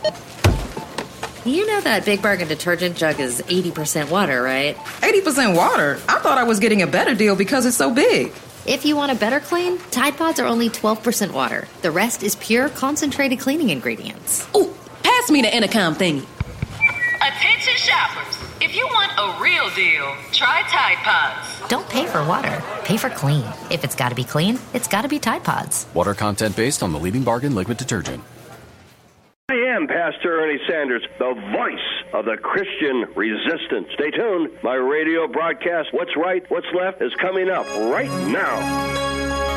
You know that Big Bargain detergent jug is 80% water, right? 80% water? I thought I was getting a better deal because it's so big. If you want a better clean, Tide Pods are only 12% water. The rest is pure, concentrated cleaning ingredients. Ooh, pass me the intercom thingy. Attention shoppers. If you want a real deal, try Tide Pods. Don't pay for water. Pay for clean. If it's got to be clean, it's got to be Tide Pods. Water content based on the leading bargain liquid detergent. I am Pastor Ernie Sanders, the voice of the Christian resistance. Stay tuned. My radio broadcast, What's Right, What's Left, is coming up right now.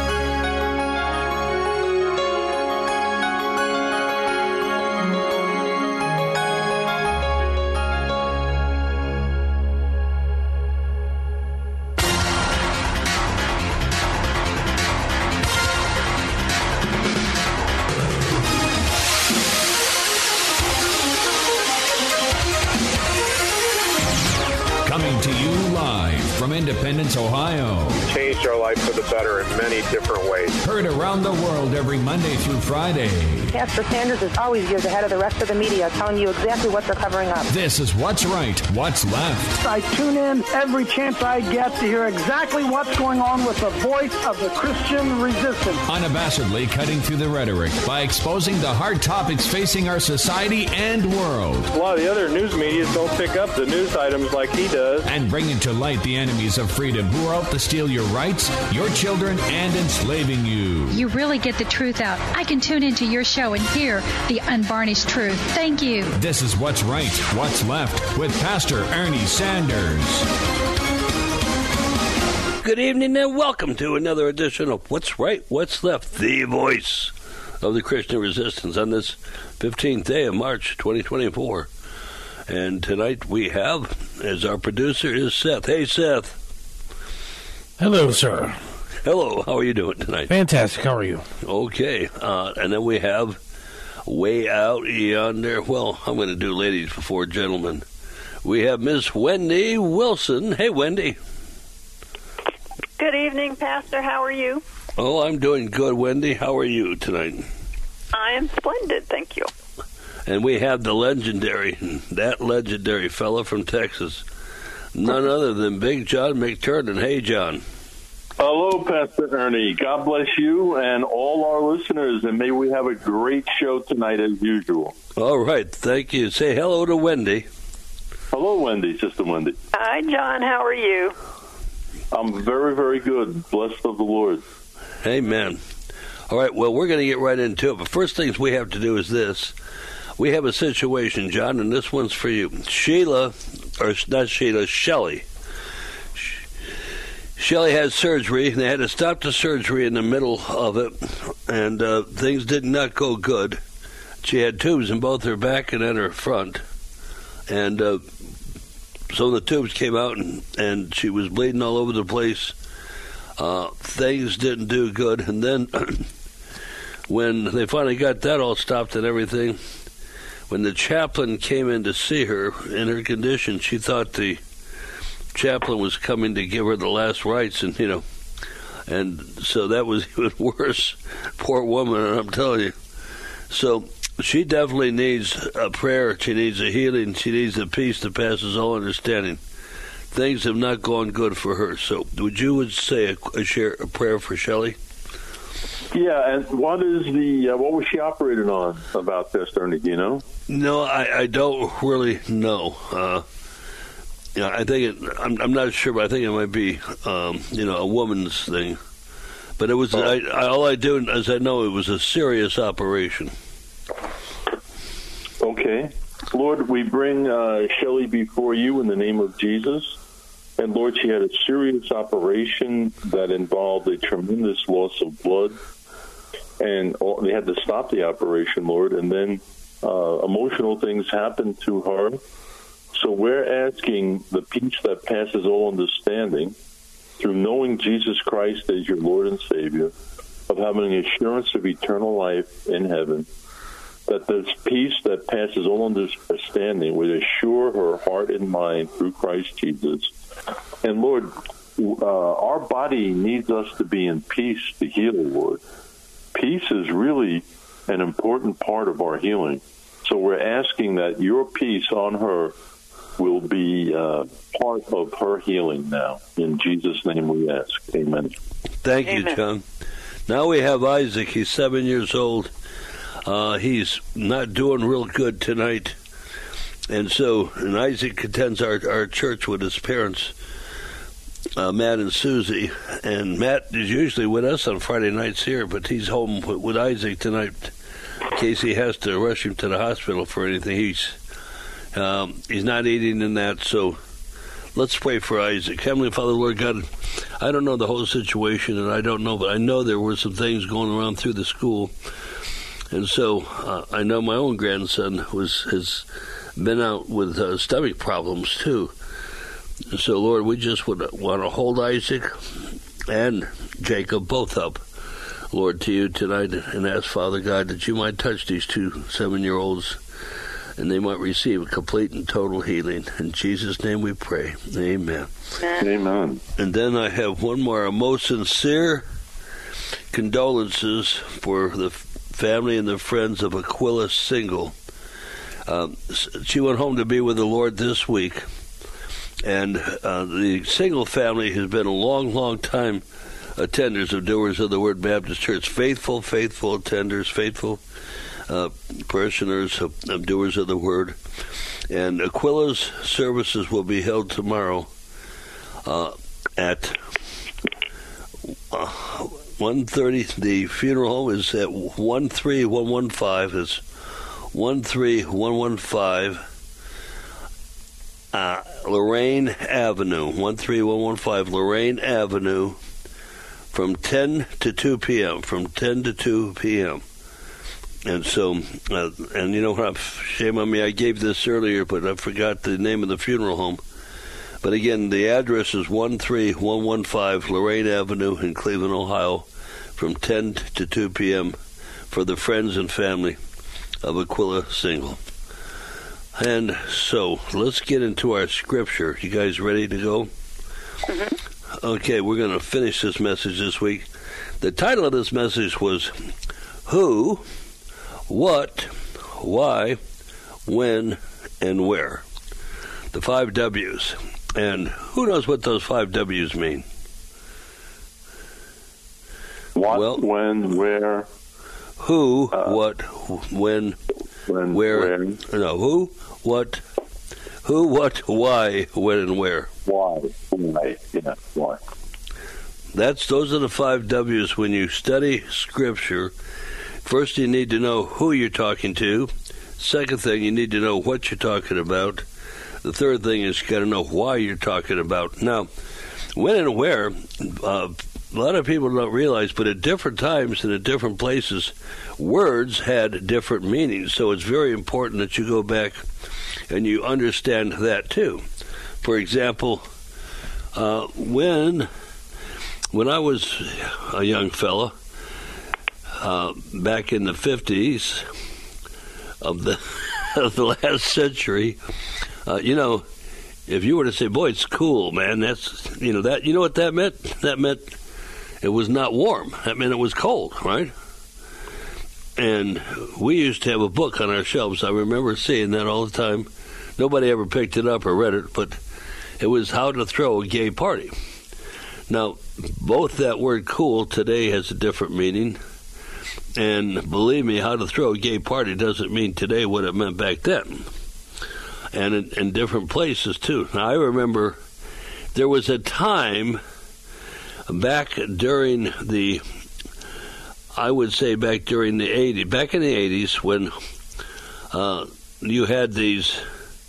Coming to you live from Independence, Ohio. Changed our life for the better in many different ways. Heard around the world every Monday through Friday. Pastor Sanders is always years ahead of the rest of the media, telling you exactly what they're covering up. This is What's Right, What's Left. I tune in every chance I get to hear exactly what's going on with the voice of the Christian resistance. Unabashedly cutting through the rhetoric by exposing the hard topics facing our society and world. A lot of the other news media don't pick up the news items like he does. And bringing to light the enemies of freedom who are out to steal your rights, your children, and enslaving you. You really get the truth out. I can tune into your show and hear the unvarnished truth. Thank you. This is What's Right, What's Left with Pastor Ernie Sanders. Good evening and welcome to another edition of What's Right, What's Left, the voice of the Christian resistance on this 15th day of March 2024. And tonight we have, as our producer, is Seth. Hey, Seth. Hello, sir. Hello. How are you doing tonight? Fantastic. How are you? Okay. And then we have way out yonder. Well, I'm going to do ladies before gentlemen. We have Miss Wendy Wilson. Hey, Wendy. Good evening, Pastor. How are you? Oh, I'm doing good, Wendy. How are you tonight? I am splendid, thank you. And we have that legendary fella from Texas, none other than Big John McTurnan. Hey, John. Hello, Pastor Ernie. God bless you and all our listeners, and may we have a great show tonight as usual. All right, thank you. Say hello to Wendy. Hello, Wendy, Sister Wendy. Hi, John. How are you? I'm very, very good. Blessed of the Lord. Amen. All right, well, we're going to get right into it, but first things we have to do is this. We have a situation, John, and this one's for you. Shelley. Shelley had surgery, and they had to stop the surgery in the middle of it, and things did not go good. She had tubes in both her back and in her front, and so the tubes came out, and she was bleeding all over the place. Things didn't do good, and then when they finally got that all stopped and everything, when the chaplain came in to see her in her condition, she thought the chaplain was coming to give her the last rites, and so that was even worse. Poor woman, I'm telling you. So she definitely needs a prayer. She needs a healing. She needs a peace that passes all understanding. Things have not gone good for her. So would you say a prayer for Shelley? Yeah, and what was she operated on about this, Ernie? Do you know? No, I don't really know. I think I'm not sure, but I think it might be, a woman's thing. But it was all I do is I know it was a serious operation. Okay, Lord, we bring Shelley before you in the name of Jesus. And Lord, she had a serious operation that involved a tremendous loss of blood. And they had to stop the operation, Lord. And then emotional things happened to her. So we're asking the peace that passes all understanding through knowing Jesus Christ as your Lord and Savior, of having an assurance of eternal life in heaven, that this peace that passes all understanding would assure her heart and mind through Christ Jesus. And Lord, our body needs us to be in peace to heal, Lord. Peace is really an important part of our healing. So we're asking that your peace on her will be part of her healing now. In Jesus' name we ask. Amen. Thank you, John. Now we have Isaac. He's 7 years old. He's not doing real good tonight. And Isaac attends our church with his parents, Matt and Susie. And Matt is usually with us on Friday nights here, but he's home with Isaac tonight in case he has to rush him to the hospital for anything. He's not eating in that, so let's pray for Isaac. Heavenly Father, Lord God, I don't know the whole situation, and I don't know, but I know there were some things going around through the school. And so I know my own grandson has been out with stomach problems, too. And so, Lord, we just want to hold Isaac and Jacob both up, Lord, to you tonight, and ask, Father God, that you might touch these 2 7-year-olds, and they might receive a complete and total healing. In Jesus' name we pray. Amen. Amen. And then I have one more. Our most sincere condolences for the family and the friends of Aquila Single. She went home to be with the Lord this week. And the Single family has been a long, long time attenders of Doers of the Word Baptist Church. Faithful attenders, faithful parishioners of Doers of the Word. And Aquila's services will be held tomorrow at 1:30. The funeral home is at 13115. It's 13115 Lorraine Avenue. 13115 Lorraine Avenue, from 10 to 2 p.m. From 10 to 2 p.m. And so, and you know what? Shame on me. I gave this earlier, but I forgot the name of the funeral home. But again, the address is 13115 Lorraine Avenue in Cleveland, Ohio, from 10 to 2 p.m. for the friends and family of Aquila Single. And so, let's get into our scripture. You guys ready to go? Mm-hmm. Okay, we're going to finish this message this week. The title of this message was Who, What, Why, When, and Where. The 5 W's. And who knows what those 5 W's mean? What, when, where. Who, what, when, where. No, who, what, why, when, and where. Why, yeah, why. Those are the 5 W's when you study Scripture. First, you need to know who you're talking to. Second thing, you need to know what you're talking about. The third thing is you got to know why you're talking about. Now, when and where, a lot of people don't realize, but at different times and at different places, words had different meanings. So it's very important that you go back and you understand that too. For example, when I was a young fella, back in the 50s of the last century, if you were to say, boy, it's cool, man, that's, you know what that meant? That meant it was not warm. That meant it was cold, right? And we used to have a book on our shelves. I remember seeing that all the time. Nobody ever picked it up or read it, but it was How to Throw a Gay Party. Now, both that word cool today has a different meaning. And believe me, how to throw a gay party doesn't mean today what it meant back then. And in different places, too. Now, I remember there was a time back during the 80s, back in the 80s when you had these,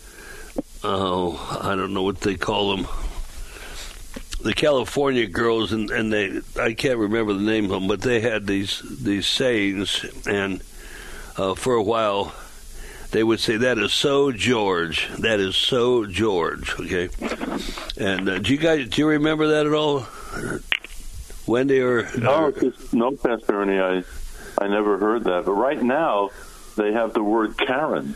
I don't know what they call them, the California girls, and I can't remember the name of them, but they had these sayings, and for a while they would say, "That is so George. That is so George." Okay, and do you remember that at all, Wendy or? No, Pastor Ernie, I never heard that. But right now they have the word Karen.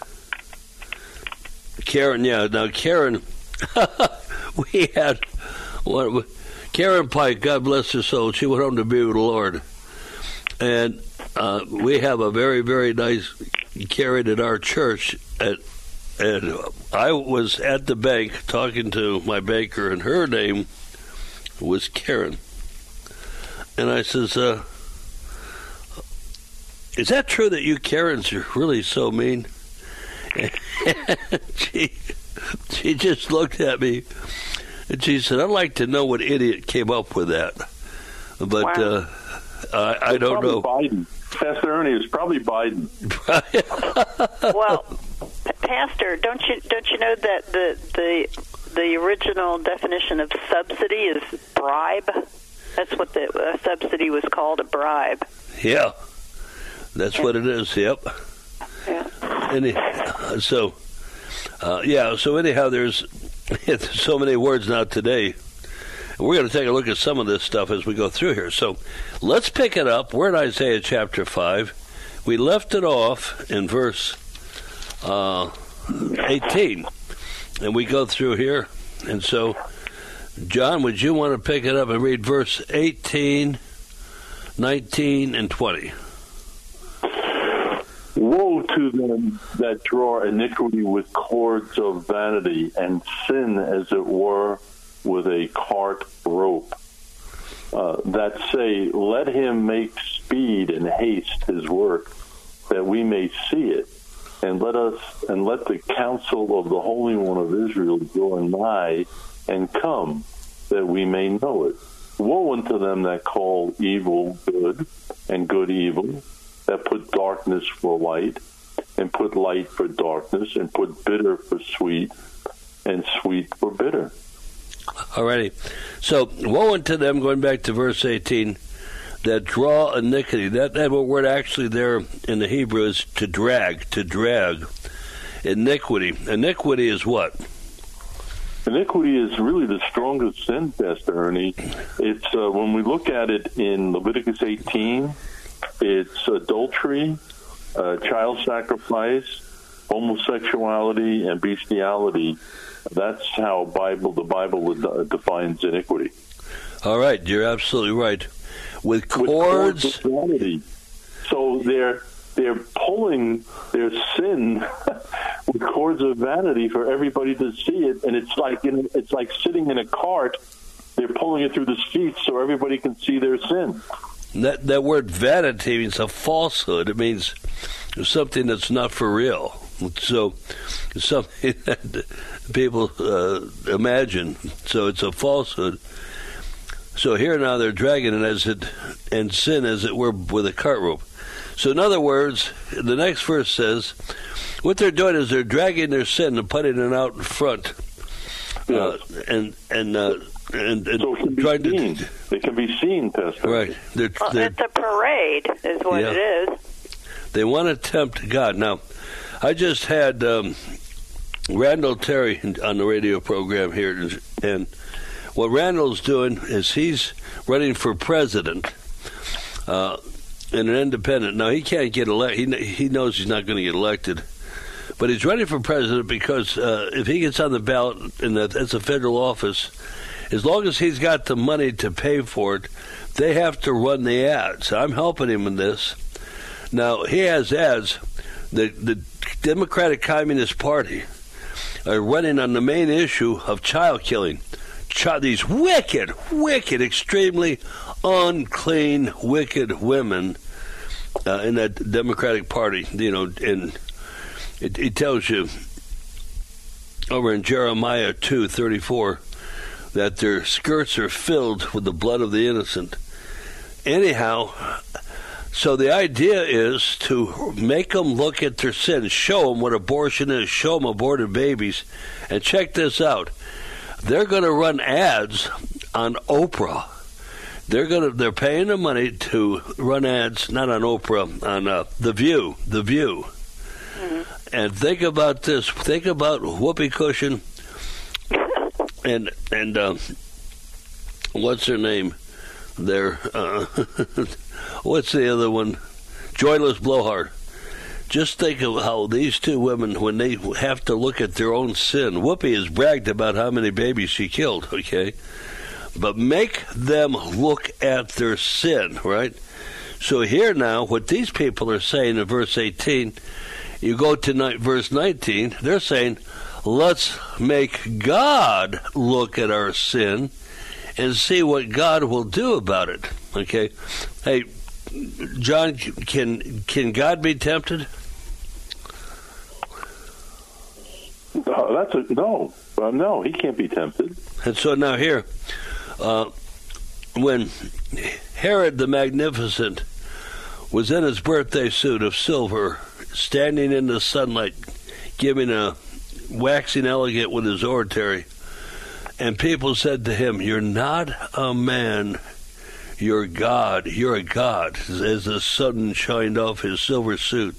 Karen, yeah. Now Karen, we had. Karen Pike, God bless her soul, she went home to be with the Lord. And we have a very, very nice carried at our church, and I was at the bank talking to my banker, and her name was Karen. And I says, is that true that you Karens are really so mean? she just looked at me, and she said, I'd like to know what idiot came up with that. But wow. I don't know. Biden. Pastor Ernie, it's probably Biden. Well, Pastor, don't you know that the original definition of subsidy is bribe? That's what the subsidy was called, a bribe. Yeah, that's what it is. Yep. Yeah. So anyhow, there's so many words now today. We're going to take a look at some of this stuff as we go through here. So let's pick it up. We're in Isaiah chapter 5. We left it off in verse 18. And we go through here. And so, John, would you want to pick it up and read verse 18, 19, and 20? Woe to them that draw iniquity with cords of vanity, and sin, as it were, with a cart rope, that say, let him make speed and haste his work, that we may see it, and let the counsel of the Holy One of Israel draw nigh and come, that we may know it. Woe unto them that call evil good and good evil, that put darkness for light, and put light for darkness, and put bitter for sweet, and sweet for bitter. Alrighty. So, woe unto them, going back to verse 18, that draw iniquity. That word actually there in the Hebrew is to drag. Iniquity. Iniquity is what? Iniquity is really the strongest sin, Pastor Ernie. It's when we look at it in Leviticus 18, it's adultery, child sacrifice, homosexuality, and bestiality. That's how the Bible defines iniquity. All right, you're absolutely right. With cords of vanity. So they're pulling their sin with cords of vanity for everybody to see it, and it's like sitting in a cart. They're pulling it through the streets so everybody can see their sin. That word vanity means a falsehood. It means something that's not for real. So something that people imagine. So it's a falsehood. So here now they're dragging it and sin as it were with a cart rope. So in other words, the next verse says, what they're doing is they're dragging their sin and putting it out in front, and so it can be trying seen. to. It can be seen, Pastor. Right. It's a parade, is what it is. They want to tempt God. Now, I just had Randall Terry on the radio program here, and what Randall's doing is he's running for president in an independent. Now, he can't get elected. He knows he's not going to get elected, but he's running for president because if he gets on the ballot, and that's a federal office, as long as he's got the money to pay for it, they have to run the ads. I'm helping him in this. Now, he has ads. The Democratic Communist Party are running on the main issue of child killing. These wicked, extremely unclean, wicked women in that Democratic Party, and it tells you over in Jeremiah 2:34 that their skirts are filled with the blood of the innocent. Anyhow, so the idea is to make them look at their sin, show them what abortion is, show them aborted babies, and check this out. They're going to run ads on Oprah. They're paying the money to run ads, not on Oprah, on The View. Mm-hmm. And think about this. Think about Whoopi Cushion and what's her name there? What's the other one? Joyless Blowhard. Just think of how these two women, when they have to look at their own sin, Whoopi has bragged about how many babies she killed, okay? But make them look at their sin, right? So here now, what these people are saying in verse 18 you go to verse 19, they're saying, let's make God look at our sin and see what God will do about it. Okay? Hey, John, can God be tempted? No. No, he can't be tempted. And so now here, when Herod the Magnificent was in his birthday suit of silver, standing in the sunlight, giving a waxing elegant with his oratory, and people said to him, "You're not a man, you're God, you're a God," as the sun shined off his silver suit.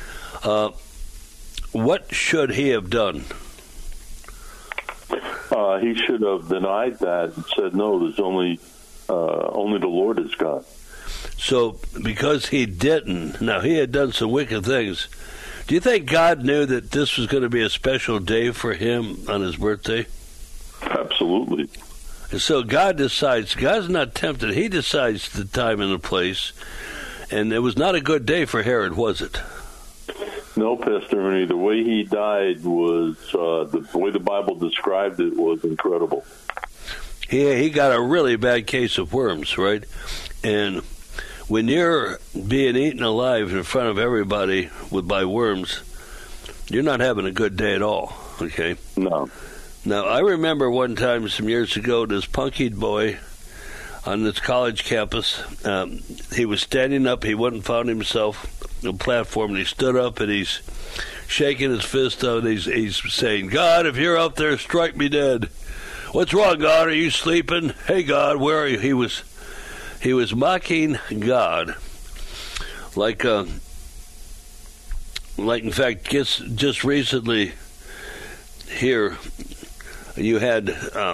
What should he have done? He should have denied that and said, "No, there's only the Lord is God." So, because he didn't, now he had done some wicked things. Do you think God knew that this was going to be a special day for him on his birthday? Absolutely. And so God decides. God's not tempted. He decides the time and the place. And it was not a good day for Herod, was it? No, Pastor Ernie. The way he died was, the way the Bible described it was incredible. He got a really bad case of worms, right? And when you're being eaten alive in front of everybody by worms, you're not having a good day at all, okay? No. Now, I remember one time some years ago, this punkied boy on this college campus, he was standing up, he went and found himself a platform, and he stood up and he's shaking his fist out, and he's saying, "God, if you're up there, strike me dead. What's wrong, God? Are you sleeping? Hey, God, where are you?" He was mocking God, like in fact, just recently here, you had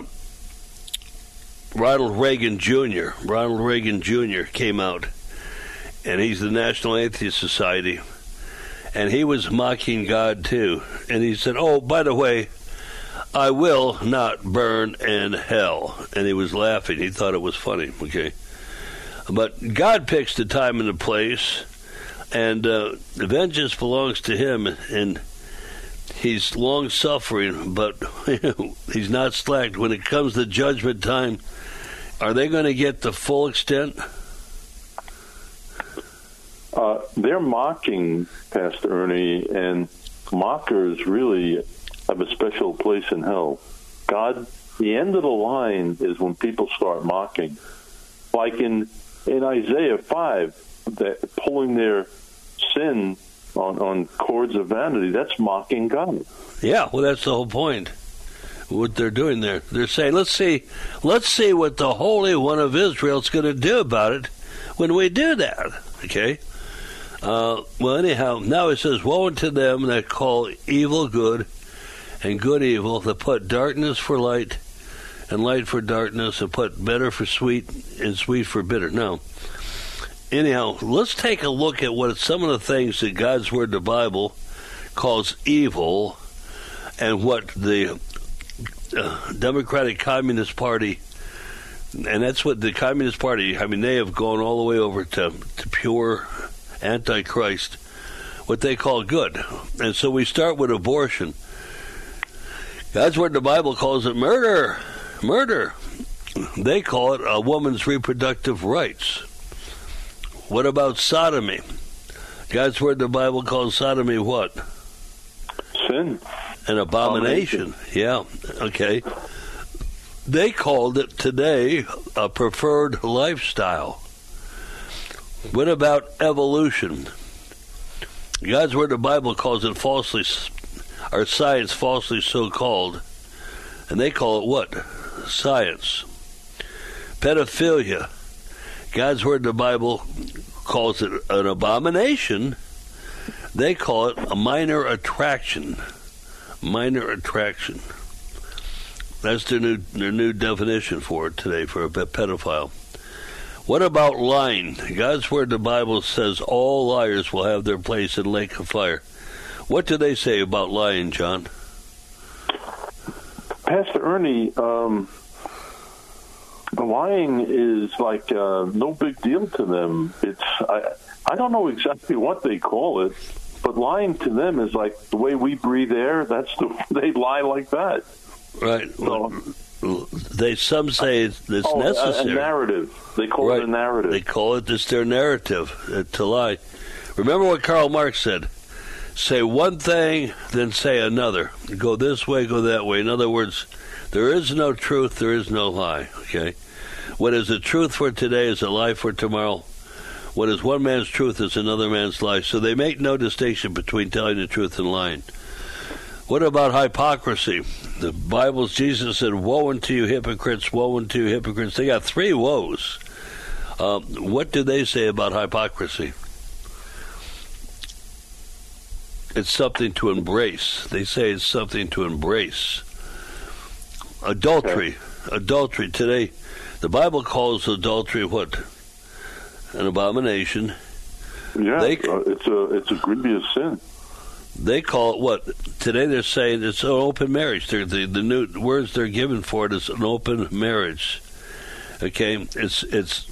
Ronald Reagan Jr. Ronald Reagan Jr. came out, and he's the National Atheist Society, and he was mocking God too. And he said, "Oh, by the way, I will not burn in hell." And he was laughing. He thought it was funny, okay? But God picks the time and the place, and vengeance belongs to him, and he's long-suffering, but he's not slack. When it comes to judgment time, are they going to get the full extent? They're mocking, Pastor Ernie, and mockers really have a special place in hell. God, the end of the line is when people start mocking. Like in Isaiah 5, that pulling their sin on cords of vanity, that's mocking God. Yeah, well, that's the whole point. What they're doing there, they're saying, let's see what the Holy One of Israel is going to do about it when we do that. Okay. Well, anyhow, now it says, "Woe unto them that call evil good and good evil, that put darkness for light and light for darkness, and put bitter for sweet and sweet for bitter." Now, anyhow, let's take a look at what some of the things that God's Word, the Bible, calls evil, and what the Democratic Communist Party, and that's what the Communist Party, I mean, they have gone all the way over to pure Antichrist, what they call good. And so we start with abortion. God's Word, the Bible, calls it murder. Murder. They call it a woman's reproductive rights. What about sodomy? God's Word, the Bible, calls sodomy what? Sin. An abomination. Yeah, okay. They called it today a preferred lifestyle. What about evolution? God's Word, the Bible, calls it falsely, or science falsely so called, and they call it what? Science. Pedophilia. God's Word, the Bible, calls it an abomination. They call it a minor attraction. Minor attraction. That's their new definition for it today, for a pedophile. What about lying? God's Word, the Bible, says all liars will have their place in the lake of fire. What do they say about lying, John? Pastor Ernie, lying is like no big deal to them. I don't know exactly what they call it. But lying to them is like the way we breathe air. They lie like that. Right. So, some say it's necessary. A narrative. They call it a narrative. They call it just their narrative to lie. Remember what Karl Marx said. Say one thing, then say another. Go this way, go that way. In other words, there is no truth, there is no lie. Okay? What is the truth for today is a lie for tomorrow. What is one man's truth is another man's lie. So they make no distinction between telling the truth and lying. What about hypocrisy? The Bible's Jesus said, woe unto you hypocrites, woe unto you hypocrites. They got 3 woes. What do they say about hypocrisy? It's something to embrace. They say it's something to embrace. Adultery. Okay. Adultery. Today, the Bible calls adultery what? An abomination. Yeah, it's a grievous sin. They call it what? Today they're saying it's an open marriage. The new words they're given for it is an open marriage. Okay, it's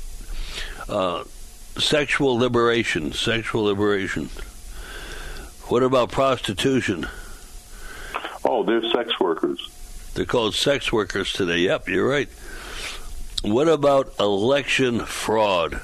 sexual liberation. Sexual liberation. What about prostitution? Oh, they're sex workers. They're called sex workers today. Yep, you're right. What about election fraud?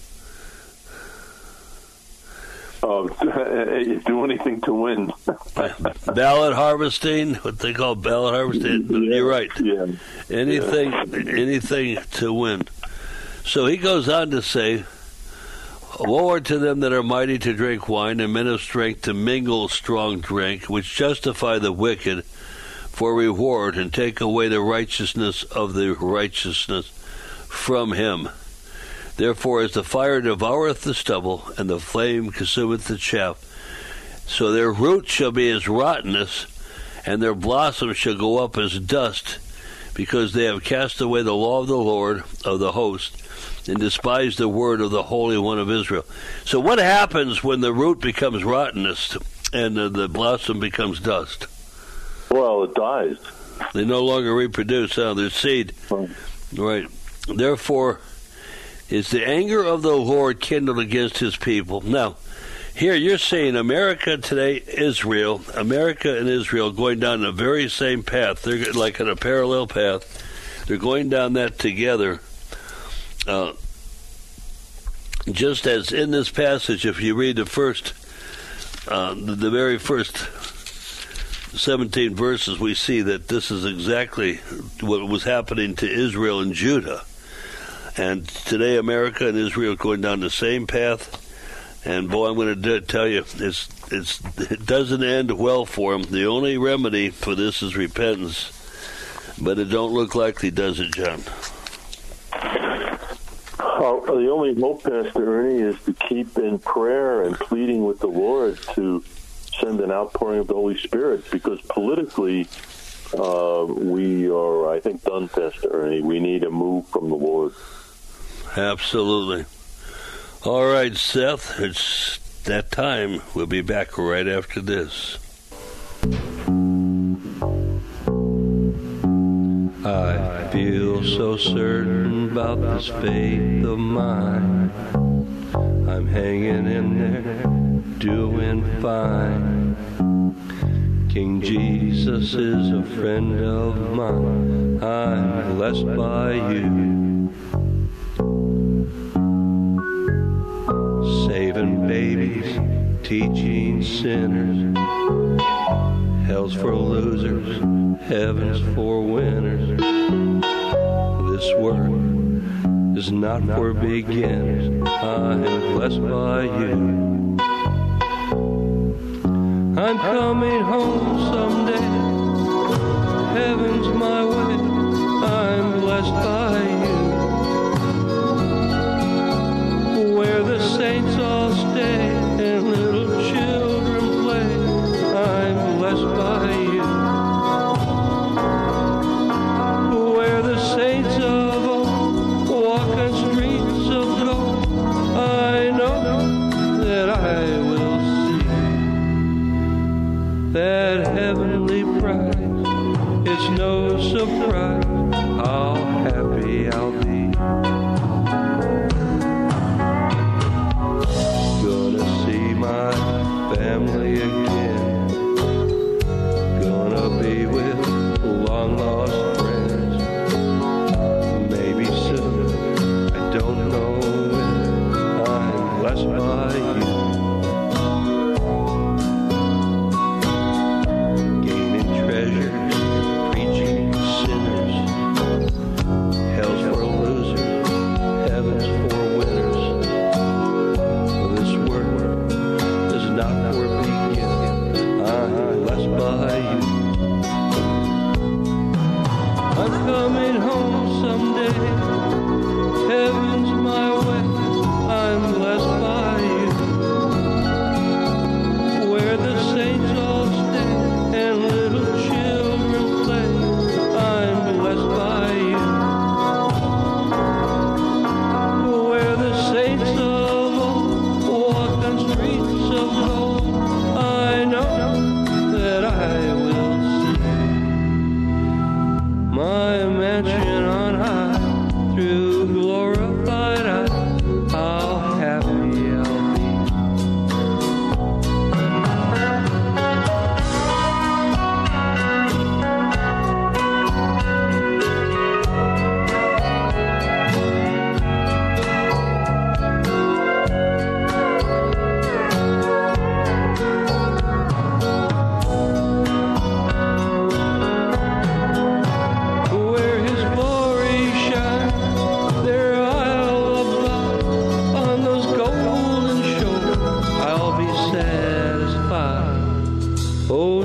Do anything to win. Ballot harvesting, what they call ballot harvesting. Yeah, you're right. Yeah. Anything to win. So he goes on to say, woe are to them that are mighty to drink wine, and men of strength to mingle strong drink, which justify the wicked for reward, and take away the righteousness of the righteousness from him. Therefore, as the fire devoureth the stubble, and the flame consumeth the chaff, so their root shall be as rottenness, and their blossom shall go up as dust, because they have cast away the law of the Lord of the host, and despised the word of the Holy One of Israel. So what happens when the root becomes rottenness, and the blossom becomes dust? Well, it dies. They no longer reproduce their seed. Right. Therefore, is the anger of the Lord kindled against his people? Now, here you're seeing America today, America and Israel going down the very same path. They're like on a parallel path. They're going down that together. Just as in this passage, if you read the very first 17 verses, we see that this is exactly what was happening to Israel and Judah. And today, America and Israel are going down the same path. And boy, I'm going to tell you, it doesn't end well for them. The only remedy for this is repentance, but it don't look likely, does it, John? The only hope, Pastor Ernie, is to keep in prayer and pleading with the Lord to send an outpouring of the Holy Spirit, because politically we are, I think, done, Pastor Ernie. We need a move from the Lord. Absolutely. All right, Seth, it's that time. We'll be back right after this. I feel so certain about this faith of mine. I'm hanging in there, doing fine. King Jesus is a friend of mine. I'm blessed by you. Saving babies, teaching sinners. Hell's for losers, heaven's for winners. This work is not for beginners. I am blessed by you. I'm coming home someday. Heaven's my way. I'm blessed by you. Where the saints all stay and little children play. I'm blessed by you. Where the saints of old walk on streets of gold, I know that I will see that heavenly prize. It's no surprise how happy I'll be. Gonna see my family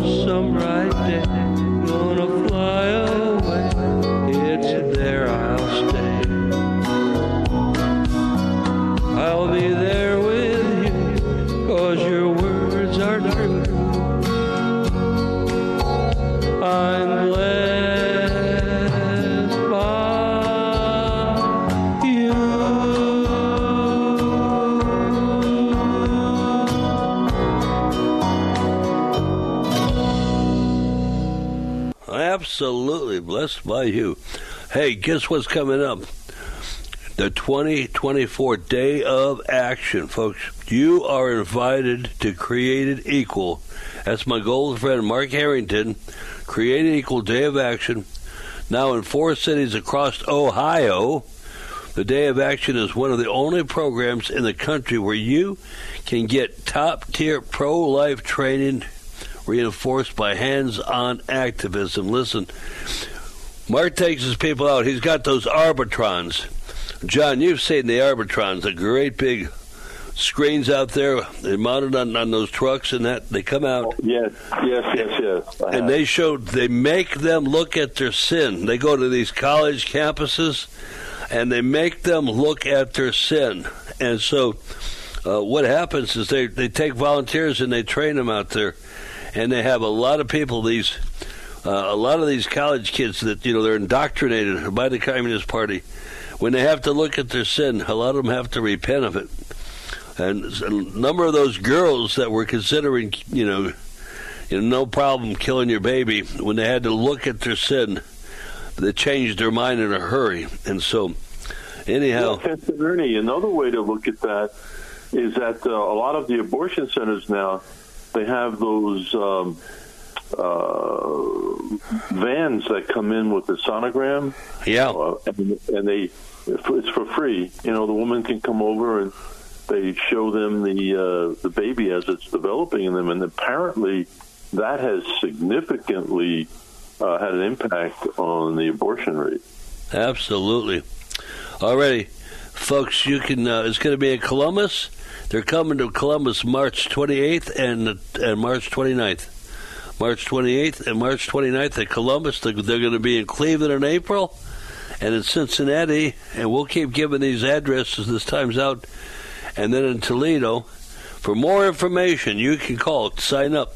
some bright day, gonna fly away. It's there I'll stay. I'll be there with you, 'cause your words are true. I'm blessed by you. Absolutely blessed by you. Hey, guess what's coming up? The 2024 Day of Action, folks. You are invited to Created Equal. That's my gold friend Mark Harrington. Created Equal Day of Action. Now in 4 cities across Ohio. The Day of Action is one of the only programs in the country where you can get top-tier pro-life training reinforced by hands-on activism. Listen, Mark takes his people out. He's got those Arbitrons. John, you've seen the Arbitrons, the great big screens out there. They're mounted on those trucks and that. They come out. Yes. And they make them look at their sin. They go to these college campuses and they make them look at their sin. And so what happens is they take volunteers and they train them out there. And they have a lot of people, a lot of these college kids that, they're indoctrinated by the Communist Party. When they have to look at their sin, a lot of them have to repent of it. And a number of those girls that were considering, no problem killing your baby, when they had to look at their sin, they changed their mind in a hurry. And so, anyhow... Well, Ernie, another way to look at that is that a lot of the abortion centers now, they have those vans that come in with the sonogram. Yeah. And it's for free. The woman can come over and they show them the baby as it's developing in them. And apparently that has significantly had an impact on the abortion rate. Absolutely. Alrighty, folks, you can. It's going to be in Columbus. They're coming to Columbus March 28th and March 29th. March 28th and March 29th at Columbus. They're going to be in Cleveland in April and in Cincinnati. And we'll keep giving these addresses this time's out. And then in Toledo. For more information, you can call, sign up,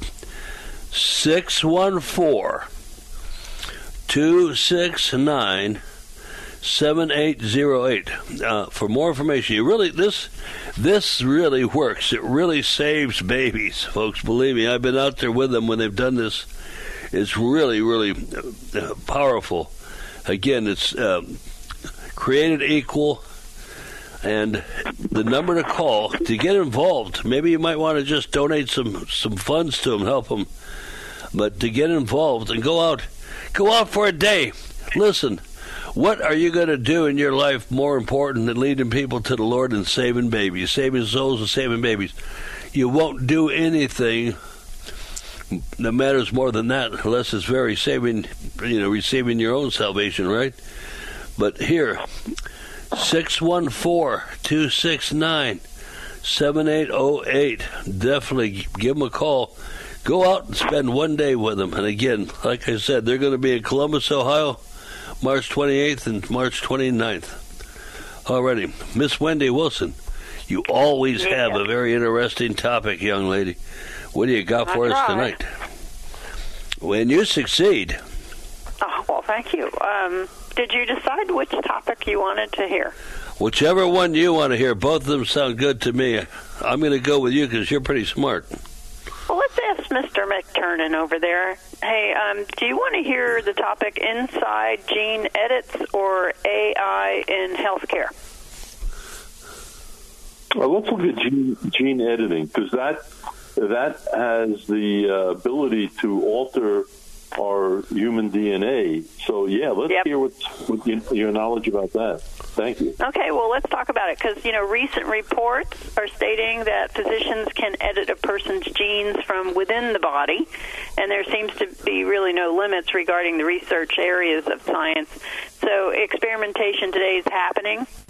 614-269-7808. For more information, this really works. It really saves babies, folks. Believe me, I've been out there with them when they've done this. It's really, really powerful. Again, it's Created Equal, and the number to call to get involved. Maybe you might want to just donate some funds to them, help them. But to get involved and go out for a day. Listen. What are you going to do in your life more important than leading people to the Lord and saving babies, saving souls and saving babies? You won't do anything that matters more than that unless it's very saving, receiving your own salvation, right? But here, 614-269-7808. Definitely give them a call. Go out and spend one day with them. And again, like I said, they're going to be in Columbus, Ohio, March 28th and March 29th. Alrighty. Miss Wendy Wilson, you always have a very interesting topic, young lady. What do you got for us tonight? When you succeed. Oh, well, thank you. Did you decide which topic you wanted to hear? Whichever one you want to hear. Both of them sound good to me. I'm going to go with you because you're pretty smart. Well, let's ask Mr. McTurnan over there. Hey, do you want to hear the topic inside gene edits or AI in healthcare? Well, let's look at gene editing, because that has the ability to alter our human DNA. So, let's hear what your knowledge about that. Thank you. Okay, well, let's talk about it, because, recent reports are stating that physicians can edit a person's genes from within the body, and there seems to be really no limits regarding the research areas of science. So experimentation today is happening,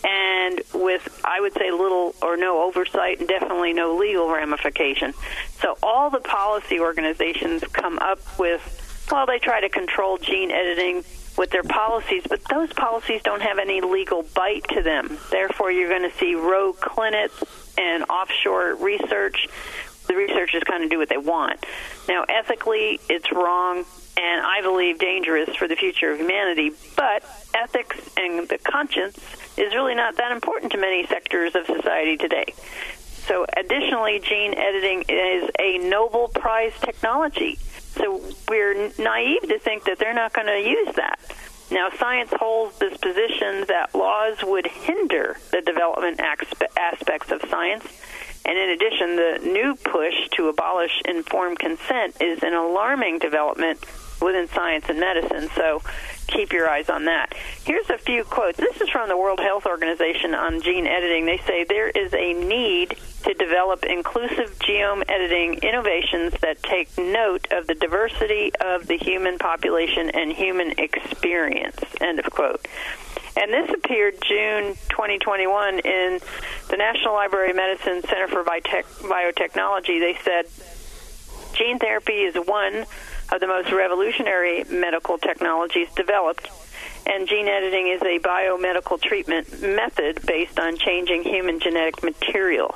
and with, I would say, little or no oversight and definitely no legal ramification. So all the policy organizations come up with, well, they try to control gene editing with their policies, but those policies don't have any legal bite to them. Therefore, you're going to see rogue clinics and offshore research. The researchers kind of do what they want. Now, ethically, it's wrong, and I believe dangerous for the future of humanity, but ethics and the conscience is really not that important to many sectors of society today. So additionally, gene editing is a Nobel Prize technology. So we're naive to think that they're not going to use that. Now, science holds this position that laws would hinder the development aspects of science. And in addition, the new push to abolish informed consent is an alarming development within science and medicine. So keep your eyes on that. Here's a few quotes. This is from the World Health Organization on gene editing. They say there is a need to develop inclusive genome editing innovations that take note of the diversity of the human population and human experience, end of quote. And this appeared June 2021 in the National Library of Medicine Center for Biotechnology. They said gene therapy is one of the most revolutionary medical technologies developed, and gene editing is a biomedical treatment method based on changing human genetic material.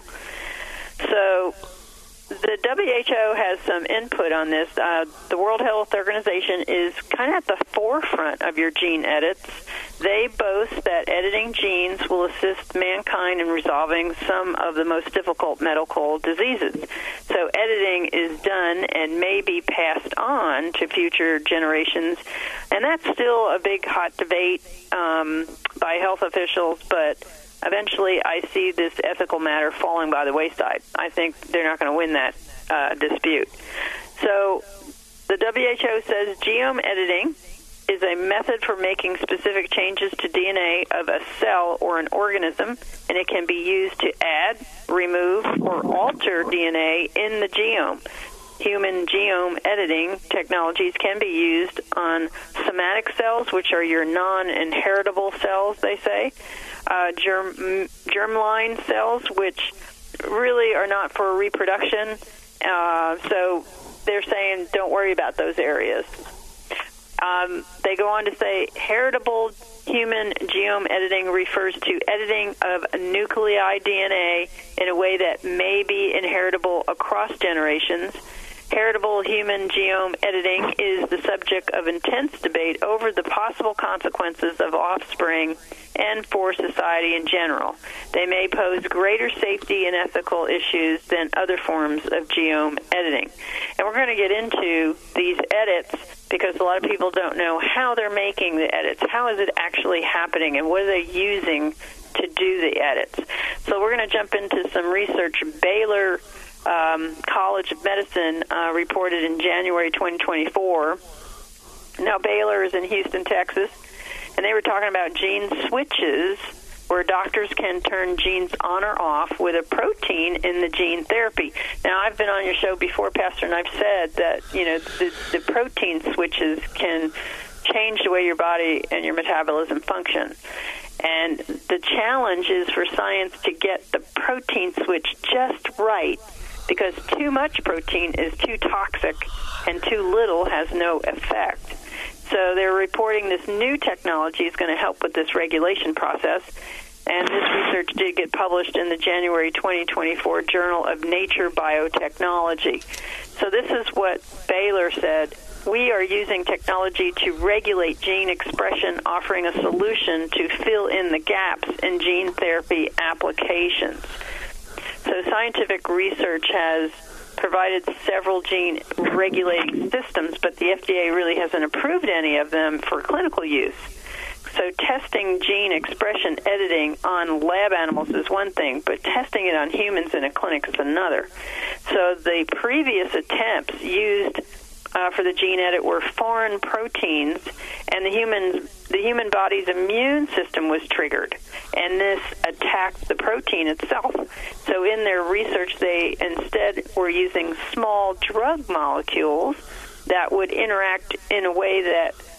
So the WHO has some input on this. The World Health Organization is kind of at the forefront of your gene edits. They boast that editing genes will assist mankind in resolving some of the most difficult medical diseases. So editing is done and may be passed on to future generations. And that's still a big hot debate by health officials, but eventually I see this ethical matter falling by the wayside. I think they're not going to win that dispute. So the WHO says genome editing is a method for making specific changes to DNA of a cell or an organism, and it can be used to add, remove, or alter DNA in the genome. Human genome editing technologies can be used on somatic cells, which are your non-inheritable cells, they say, germline cells, which really are not for reproduction. So they're saying don't worry about those areas. They go on to say heritable human genome editing refers to editing of nuclei DNA in a way that may be inheritable across generations. Heritable human genome editing is the subject of intense debate over the possible consequences of offspring and for society in general. They may pose greater safety and ethical issues than other forms of genome editing. And we're going to get into these edits because a lot of people don't know how they're making the edits. How is it actually happening, and what are they using to do the edits? So we're going to jump into some research. Baylor College of Medicine reported in January 2024. Now, Baylor is in Houston, Texas, and they were talking about gene switches where doctors can turn genes on or off with a protein in the gene therapy. Now, I've been on your show before, Pastor, and I've said that, you know, the protein switches can change the way your body and your metabolism function. And the challenge is for science to get the protein switch just right, because too much protein is too toxic and too little has no effect. So they're reporting this new technology is going to help with this regulation process, and this research did get published in the January 2024 Journal of Nature Biotechnology. So this is what Baylor said. We are using technology to regulate gene expression, offering a solution to fill in the gaps in gene therapy applications. So scientific research has provided several gene regulating systems, but the FDA really hasn't approved any of them for clinical use. So testing gene expression editing on lab animals is one thing, but testing it on humans in a clinic is another. So the previous attempts used for the gene edit were foreign proteins, and the human body's immune system was triggered, and this attacked the protein itself. So in their research, they instead were using small drug molecules that would interact in a way that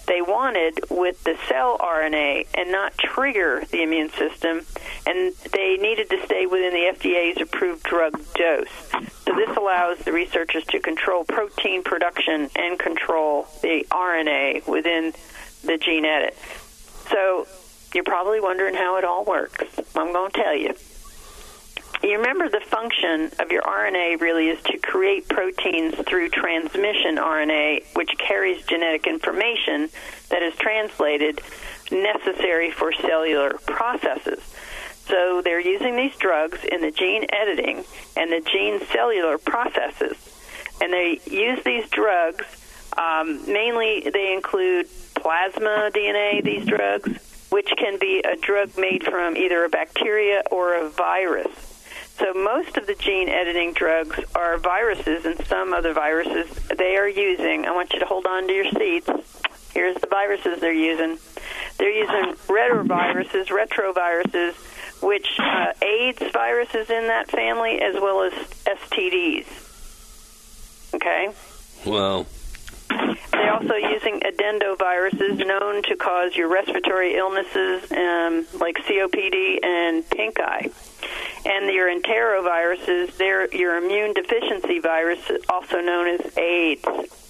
they wanted with the cell RNA and not trigger the immune system, and they needed to stay within the FDA's approved drug dose. So this allows the researchers to control protein production and control the RNA within the gene edit. So you're probably wondering how it all works. I'm going to tell you. You remember the function of your RNA really is to create proteins through transmission RNA, which carries genetic information that is translated necessary for cellular processes. So they're using these drugs in the gene editing and the gene cellular processes. And they use these drugs, mainly they include plasma DNA, these drugs, which can be a drug made from either a bacteria or a virus. So most of the gene editing drugs are viruses, and some of the viruses they are using. I want you to hold on to your seats. Here's the viruses they're using. They're using retroviruses, which AIDS viruses in that family, as well as STDs. Okay? Wow. They're also using adendoviruses known to cause your respiratory illnesses like COPD and pink eye. And your enteroviruses, they're your immune deficiency virus, also known as AIDS.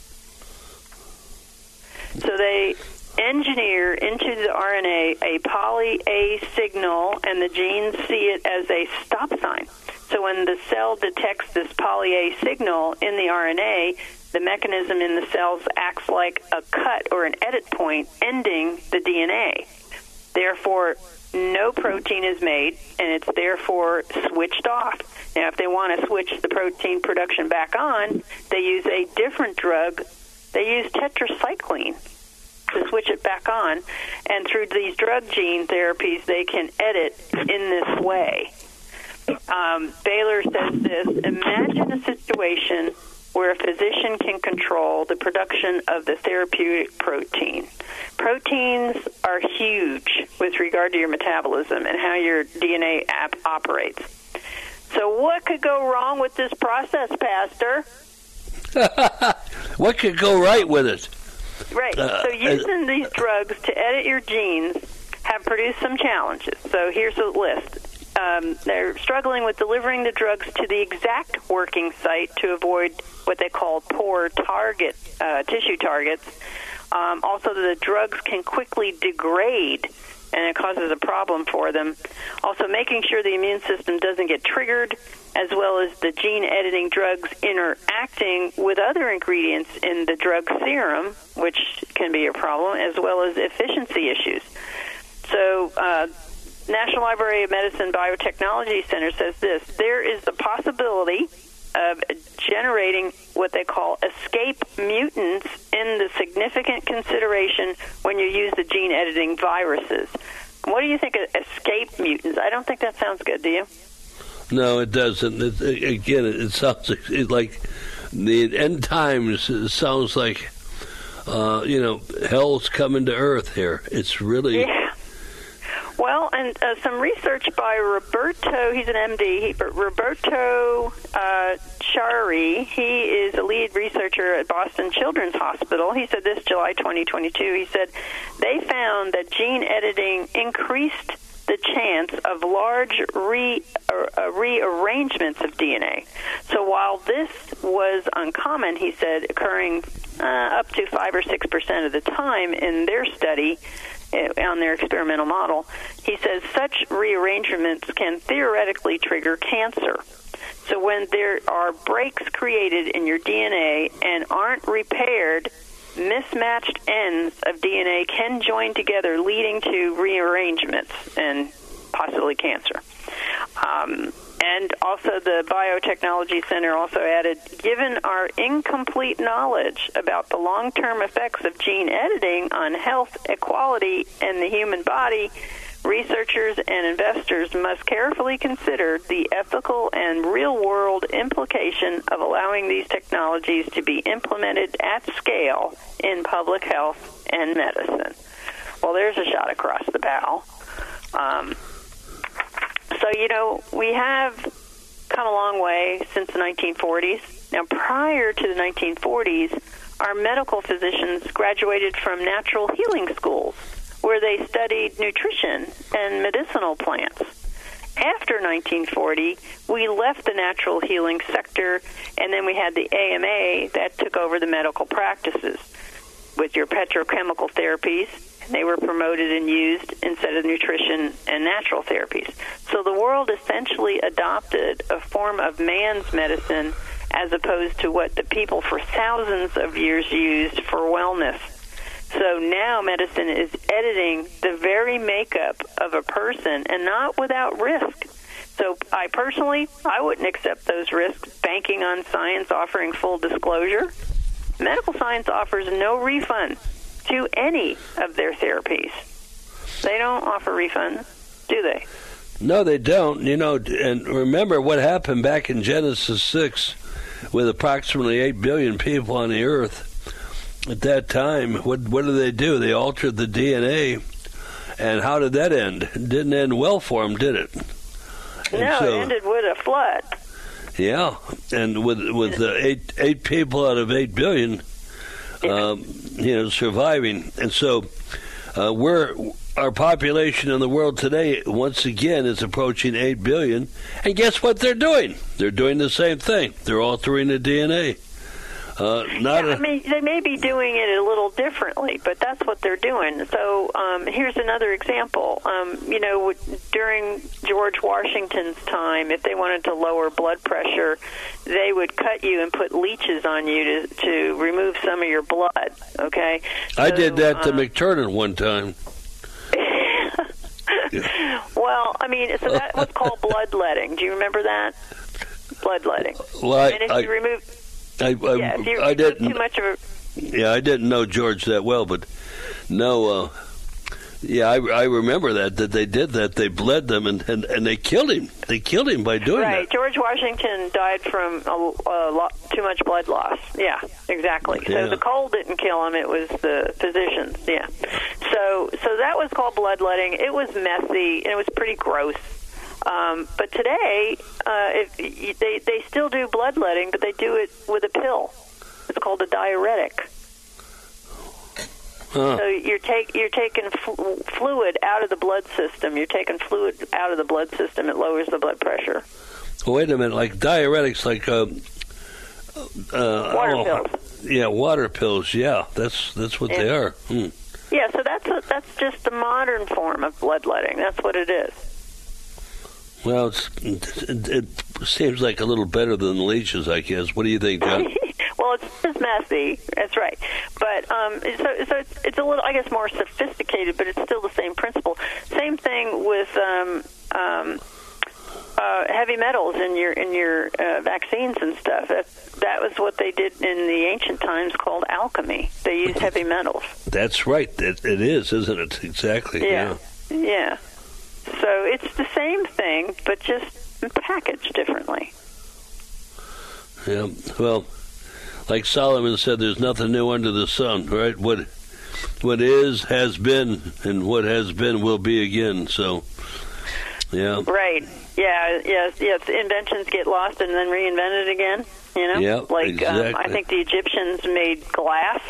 So they engineer into the RNA a poly-A signal, and the genes see it as a stop sign. So when the cell detects this poly-A signal in the RNA, the mechanism in the cells acts like a cut or an edit point, ending the DNA. Therefore, no protein is made, and it's therefore switched off. Now, if they want to switch the protein production back on, they use a different drug. They use tetracycline to switch it back on, and through these drug gene therapies, they can edit in this way. Baylor says this: imagine a situation where a physician can control the production of the therapeutic protein. Proteins are huge with regard to your metabolism and how your DNA operates. So what could go wrong with this process, Pastor? What could go right with it? Right. So using these drugs to edit your genes have produced some challenges. So here's a list. They're struggling with delivering the drugs to the exact working site to avoid what they call poor tissue targets. Also, the drugs can quickly degrade, and it causes a problem for them. Also, making sure the immune system doesn't get triggered, as well as the gene-editing drugs interacting with other ingredients in the drug serum, which can be a problem, as well as efficiency issues. So, National Library of Medicine Biotechnology Center says this: there is the possibility of generating what they call escape mutants in the significant consideration when you use the gene editing viruses. What do you think of escape mutants? I don't think that sounds good, do you? No, it doesn't. It sounds like the end times. It sounds like, hell's coming to earth here. It's really... Yeah. Well, and some research by Roberto, he's an MD, Roberto Chari, he is a lead researcher at Boston Children's Hospital. He said this July 2022. He said they found that gene editing increased the chance of large rearrangements of DNA. So while this was uncommon, he said, occurring up to 5 or 6% of the time in their study, on their experimental model, he says such rearrangements can theoretically trigger cancer. So when there are breaks created in your DNA and aren't repaired, mismatched ends of DNA can join together, leading to rearrangements and possibly cancer. And also the Biotechnology Center also added, given our incomplete knowledge about the long-term effects of gene editing on health equality in the human body, researchers and investors must carefully consider the ethical and real-world implication of allowing these technologies to be implemented at scale in public health and medicine. Well, there's a shot across the bow. So, we have come a long way since the 1940s. Now, prior to the 1940s, our medical physicians graduated from natural healing schools where they studied nutrition and medicinal plants. After 1940, we left the natural healing sector, and then we had the AMA that took over the medical practices with your petrochemical therapies. They were promoted and used instead of nutrition and natural therapies. So the world essentially adopted a form of man's medicine as opposed to what the people for thousands of years used for wellness. So now medicine is editing the very makeup of a person, and not without risk. So I personally wouldn't accept those risks, banking on science offering full disclosure. Medical science offers no refund to any of their therapies. They don't offer refunds, do they? No, they don't. And remember what happened back in Genesis 6 with approximately 8 billion people on the earth. At that time, what did they do? They altered the DNA. And how did that end? It didn't end well for them, did it? No, it ended with a flood. Yeah, and with eight people out of 8 billion, surviving. And so our population in the world today, once again, is approaching 8 billion. And guess what they're doing? They're doing the same thing. They're altering the DNA. They may be doing it a little differently, but that's what they're doing. So here's another example. During George Washington's time, if they wanted to lower blood pressure, they would cut you and put leeches on you to remove some of your blood, okay? I did that to McTurnan one time. Well, so that was called bloodletting. Do you remember that? Bloodletting. Well, and if you remove... if you I didn't. Too much of a... Yeah, I didn't know George that well, but no. I remember that they did that. They bled them and they killed him. They killed him by doing that. Right. George Washington died from too much blood loss. Yeah, exactly. So the cold didn't kill him. It was the physicians. Yeah. So that was called bloodletting. It was messy and it was pretty gross. But today, they still do bloodletting, but they do it with a pill. It's called a diuretic. So you're taking fluid out of the blood system. You're taking fluid out of the blood system. It lowers the blood pressure. Well, wait a minute, like diuretics, like water pills. Yeah, water pills. Yeah, that's what they are. Yeah, so that's just the modern form of bloodletting. That's what it is. Well, it seems like a little better than leeches, I guess. What do you think, John? Well, it's just messy. That's right. But so it's a little, I guess, more sophisticated, but it's still the same principle. Same thing with heavy metals in your vaccines and stuff. That was what they did in the ancient times, called alchemy. They used heavy metals. That's right. It is, isn't it? Exactly. Yeah. So it's the same thing, but just packaged differently. Yeah. Well, like Solomon said, there's nothing new under the sun, right? What is, has been, and what has been will be again. So, yeah. Right. Yeah. Yes. Inventions get lost and then reinvented again. Yeah. Like exactly. I think the Egyptians made glass.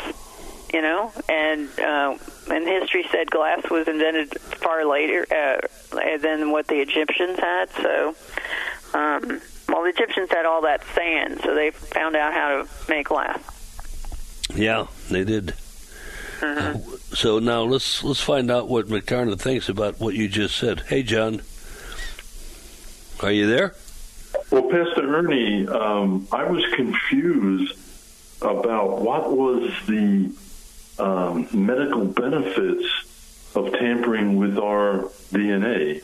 And history said glass was invented far later than what the Egyptians had. So, the Egyptians had all that sand, so they found out how to make glass. Yeah, they did. Mm-hmm. So now let's find out what McTurnan thinks about what you just said. Hey, John, are you there? Well, Pastor Ernie, I was confused about what was the medical benefits of tampering with our DNA.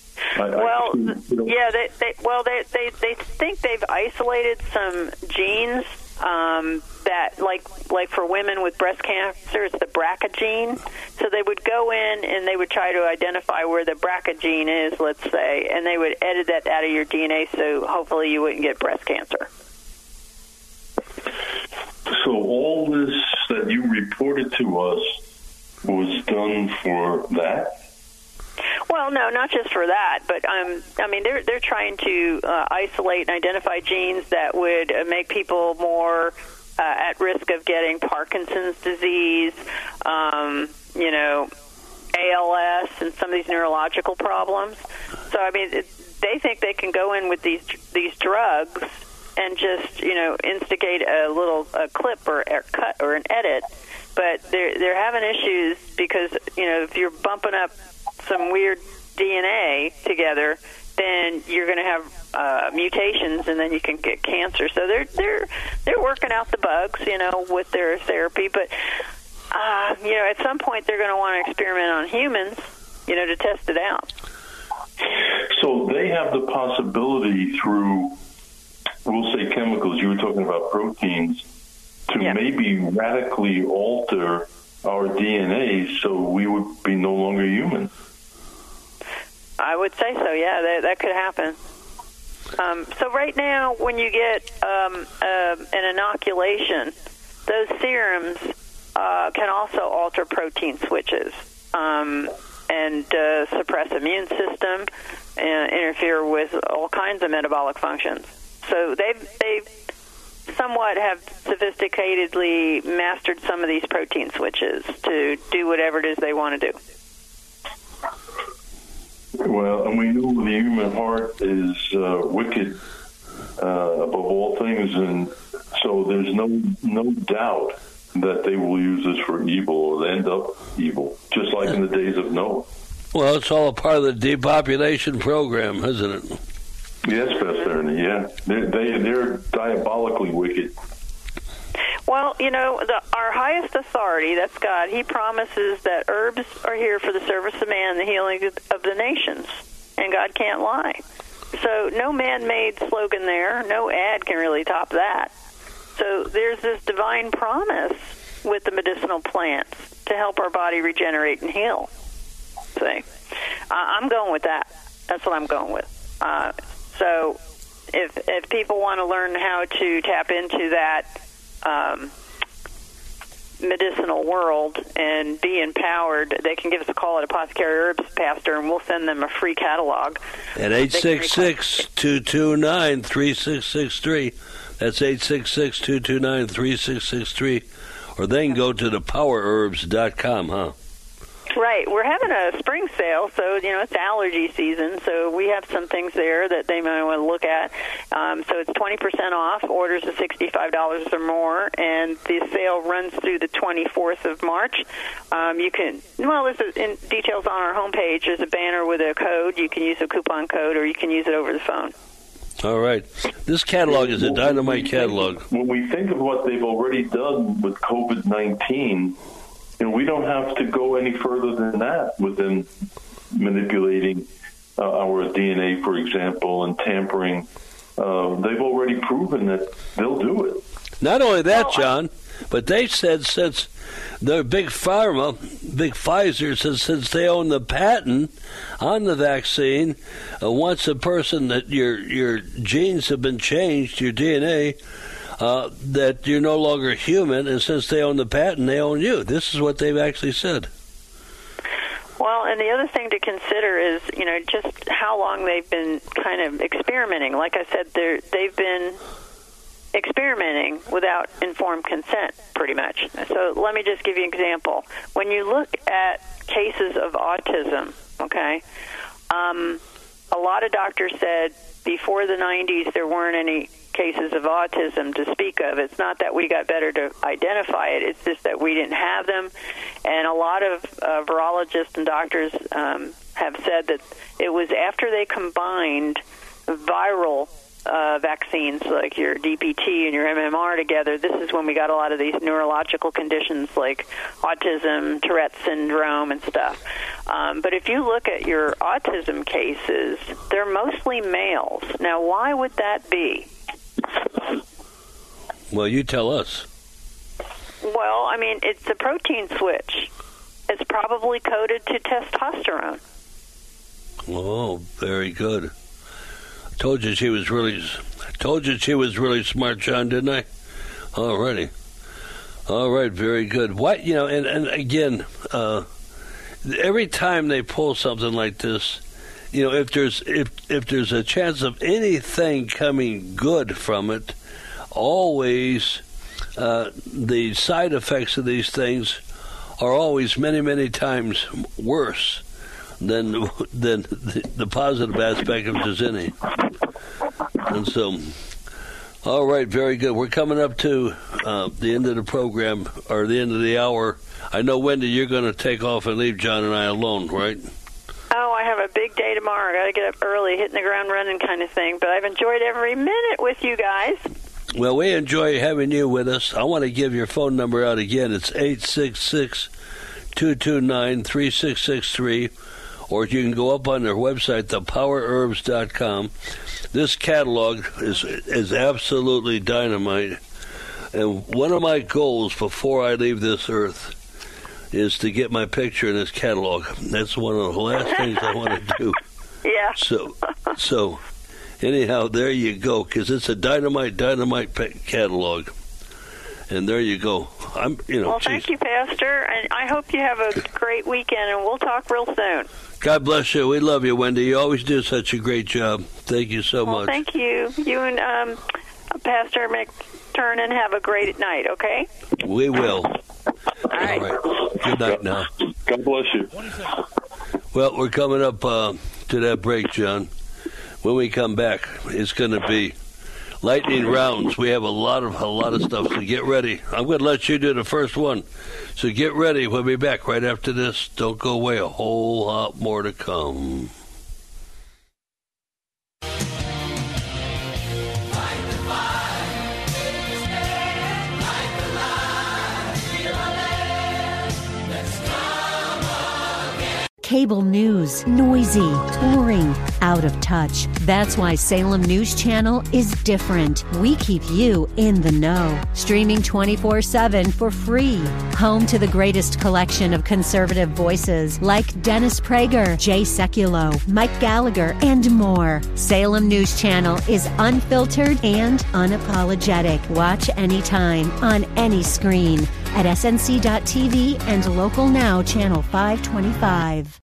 They think they've isolated some genes that, like for women with breast cancer, it's the BRCA gene. So they would go in and they would try to identify where the BRCA gene is, let's say, and they would edit that out of your DNA so hopefully you wouldn't get breast cancer. So all this that you reported to us was done for that? Well, no, not just for that, but they're trying to isolate and identify genes that would make people more at risk of getting Parkinson's disease, ALS, and some of these neurological problems. So, I mean, they think they can go in with these drugs and just, instigate a little clip or cut or an edit. But they're having issues because, if you're bumping up some weird DNA together, then you're going to have mutations, and then you can get cancer. So they're working out the bugs, with their therapy. But at some point they're going to want to experiment on humans, to test it out. So they have the possibility through, we'll say, chemicals. You were talking about proteins, to maybe radically alter our DNA so we would be no longer human. I would say so, yeah, that could happen. So right now, when you get an inoculation, those serums can also alter protein switches and suppress immune system and interfere with all kinds of metabolic functions. So they've somewhat have sophisticatedly mastered some of these protein switches to do whatever it is they want to do. Well, and we know the human heart is wicked above all things, and so there's no doubt that they will use this for evil or end up evil, just like in the days of Noah. Well, it's all a part of the depopulation program, isn't it? Yes, Pastor Ernie, yeah. They're diabolically wicked. Well, our highest authority, that's God, he promises that herbs are here for the service of man and the healing of the nations, and God can't lie. So no man-made slogan there. No ad can really top that. So there's this divine promise with the medicinal plants to help our body regenerate and heal. See? I'm going with that. That's what I'm going with. So if people want to learn how to tap into that medicinal world and be empowered, they can give us a call at Apothecary Herbs, Pastor, and we'll send them a free catalog. At 866-229-3663. That's 866-229-3663. Or they can go to thepowerherbs.com, huh? Right. We're having a spring sale, so, it's allergy season, so we have some things there that they might want to look at. So it's 20% off, orders of $65 or more, and the sale runs through the 24th of March. There's details on our homepage. There's a banner with a code. You can use a coupon code, or you can use it over the phone. All right. This catalog is a dynamite catalog. When we think of what they've already done with COVID-19, we don't have to go any further than that with them manipulating our DNA, for example, and tampering. They've already proven that they'll do it. Not only that, John, but they said since the big pharma, big Pfizer, says since they own the patent on the vaccine, once a person that your genes have been changed, your DNA, that you're no longer human, and since they own the patent, they own you. This is what they've actually said. Well, and the other thing to consider is, just how long they've been kind of experimenting. Like I said, they've been experimenting without informed consent, pretty much. So let me just give you an example. When you look at cases of autism, okay, a lot of doctors said before the 90s there weren't any cases of autism to speak of. It's not that we got better to identify it. It's just that we didn't have them. And a lot of virologists and doctors have said that it was after they combined viral vaccines like your DPT and your MMR together, this is when we got a lot of these neurological conditions like autism, Tourette syndrome, and stuff. But if you look at your autism cases, they're mostly males. Now, why would that be? Well, you tell us. Well, I mean, it's a protein switch. It's probably coded to testosterone. Oh, very good. I told you she was really smart, John, didn't I? Alrighty. All right, very good. What, and again, every time they pull something like this, if there's a chance of anything coming good from it, always the side effects of these things are always many, many times worse than the positive aspect, if there's any. And so, all right, very good. We're coming up to the end of the program, or the end of the hour. I know, Wendy, you're going to take off and leave John and I alone, right? Oh, I have a big day tomorrow. I got to get up early, hitting the ground running kind of thing. But I've enjoyed every minute with you guys. Well, we enjoy having you with us. I want to give your phone number out again. It's 866-229-3663, or you can go up on their website, thepowerherbs.com. This catalog is absolutely dynamite. And one of my goals before I leave this earth is to get my picture in this catalog. That's one of the last things I want to do. Yeah. So anyhow, there you go, because it's a dynamite catalog. And there you go. Well, thank you, Pastor, and I hope you have a great weekend, and we'll talk real soon. God bless you. We love you, Wendy. You always do such a great job. Thank you so much. Thank you. You and Pastor McTurnan have a great night, okay? We will. All right. Good night now. God bless you. Well, we're coming up to that break, John. When we come back, it's going to be lightning rounds. We have a lot of stuff, so get ready. I'm going to let you do the first one. So get ready. We'll be back right after this. Don't go away. A whole lot more to come. Cable news, noisy, boring, out of touch. That's why Salem News Channel is different. We keep you in the know. Streaming 24/7 for free. Home to the greatest collection of conservative voices like Dennis Prager, Jay Sekulow, Mike Gallagher, and more. Salem News Channel is unfiltered and unapologetic. Watch anytime, on any screen, at snc.tv and Local Now Channel 525.